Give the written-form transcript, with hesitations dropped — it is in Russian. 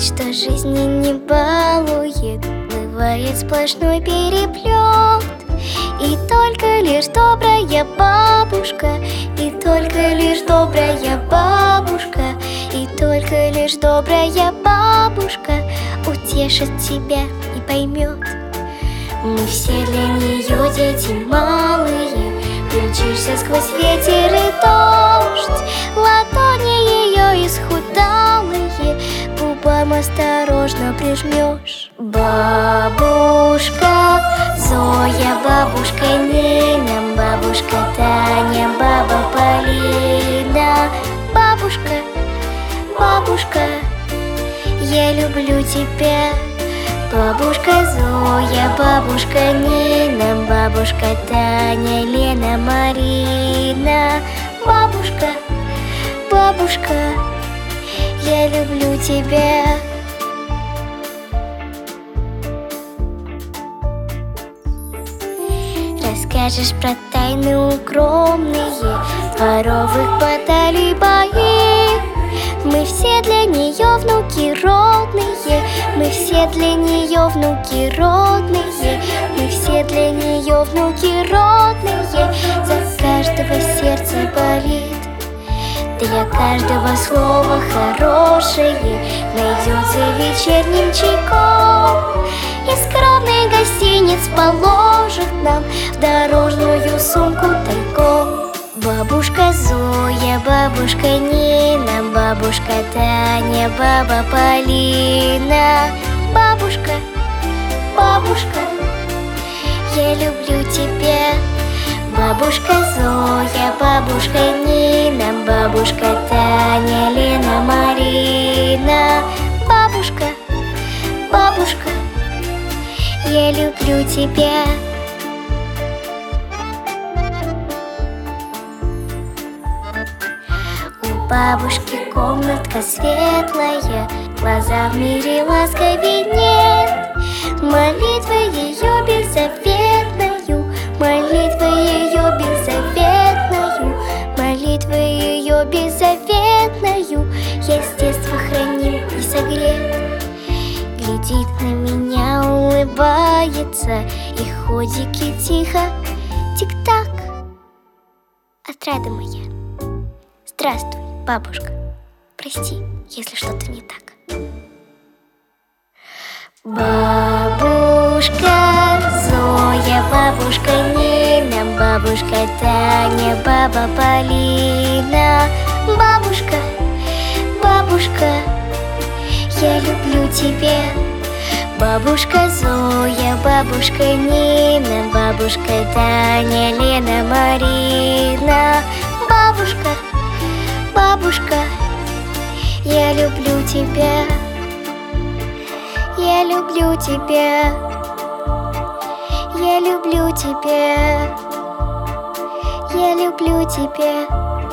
что жизни не балует, бывает сплошной переплет. И только лишь добрая бабушка, и только лишь добрая бабушка, и только лишь добрая бабушка утешит тебя и поймет. Мы все для нее дети малые, включишься сквозь ветер и дождь. Ладони ее исхудалые губам осторожно прижмешь. Бабушка Зоя, бабушка Нина, бабушка Таня, баба Полина. Бабушка, бабушка, я люблю тебя. Бабушка Зоя, бабушка Нина, бабушка Таня, Лена, Марина. Бабушка, бабушка, я люблю тебя. Расскажешь про тайны укромные дворовых баталий, бои. Мы все для нее внуки родные, мы все для нее внуки родные, мы все для нее внуки родные. За каждого сердце болит, для каждого слова хорошее найдется вечерним чайком. Из скромных гостиниц положит нам в дорожную сумку тайком. Бабушка Зоя, бабушка Нина, бабушка Таня, баба Полина. Бабушка, бабушка, я люблю тебя. Бабушка Зоя, бабушка Нина, бабушка Таня, Лена, Марина. Бабушка, бабушка, я люблю тебя. У бабушки комнатка светлая, глаза в мире ласковей нет. Молитва ее беззаветною, молитва ее беззаветною, молитва ее беззаветною я с детства храним и согрет. Глядит на меня, улыбается, и ходики тихо тик-так. Отрада моя, здравствуй, бабушка, прости, если что-то не так. Бабушка Зоя, бабушка Нина, бабушка Таня, баба Полина. Бабушка, бабушка, я люблю тебя. Бабушка Зоя, бабушка Нина, бабушка Таня, Лена, Марина. Бабушка, бабушка, я люблю тебя. Я люблю тебя. Я люблю тебя. Я люблю тебя.